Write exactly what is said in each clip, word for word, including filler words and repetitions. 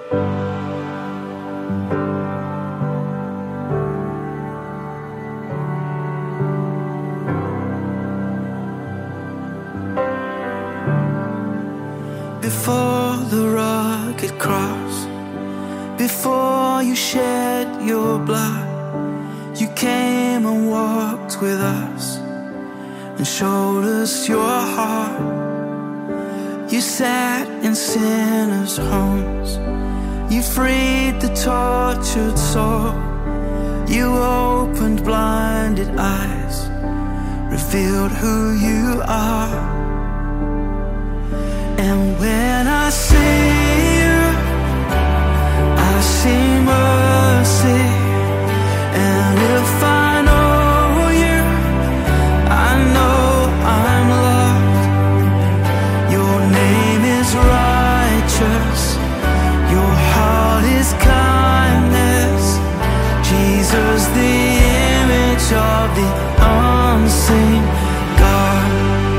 Before the rugged cross, before you shed your blood, you came and walked with us and showed us your heart. You sat in sinners' homes, you freed the tortured soul, you opened blinded eyes, revealed who you are. And when I see you, I see mercy. And if I know you, I know I'm loved. Your name is righteous, your heart is kindness. Jesus, the image of the unseen God.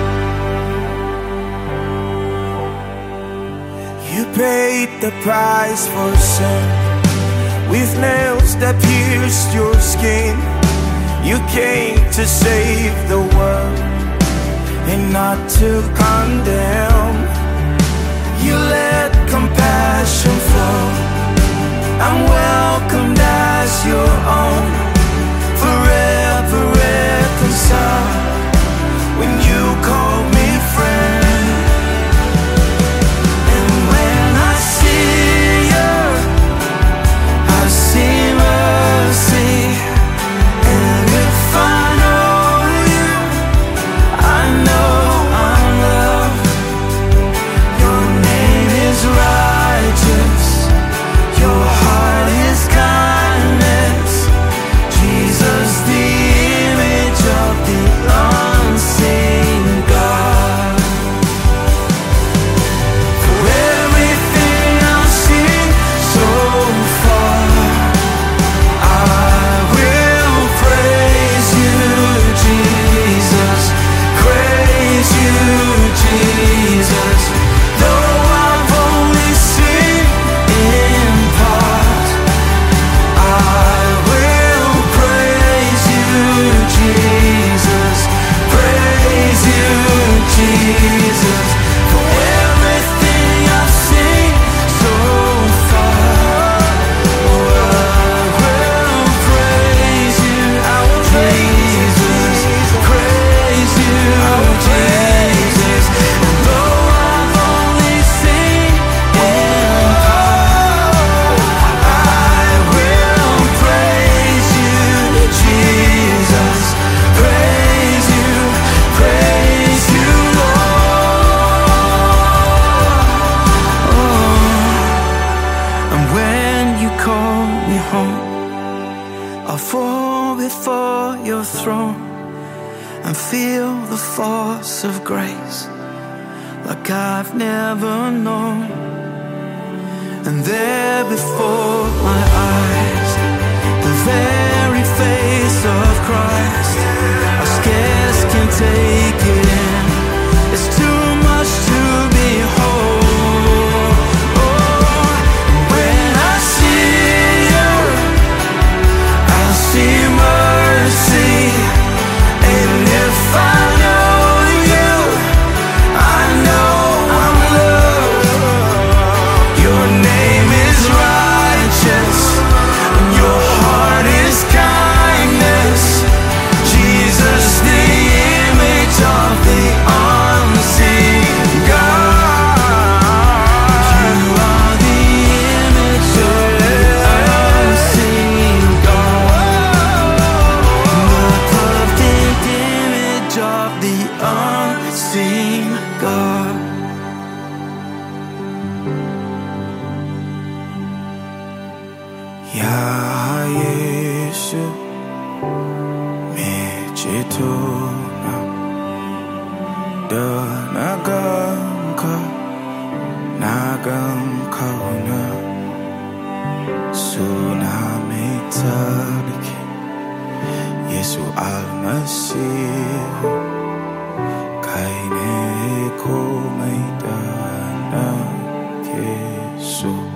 You paid the price for sin, with nails that pierced your skin. You came to save the world and not to condemn. You let compassion flow. I'm welcomed as your own, forever reconciled when you call me friend. I'll fall before your throne and feel the force of grace like I've never known. And there before my eyes, the very face of Christ, I scarce can take it in. It's too much to behold. Oh, when I see you, I see mercy. And if I know you, I know I'm loved. Your name is righteous, and your heart is kindness. Jesus, the image of the unseen God. You are the image of the unseen God. The perfect image of the unseen God. Ya Yesu mechituna danagamka nagamkauna sunamitariki Yesu al-Masih kaine ko maidana Yesu.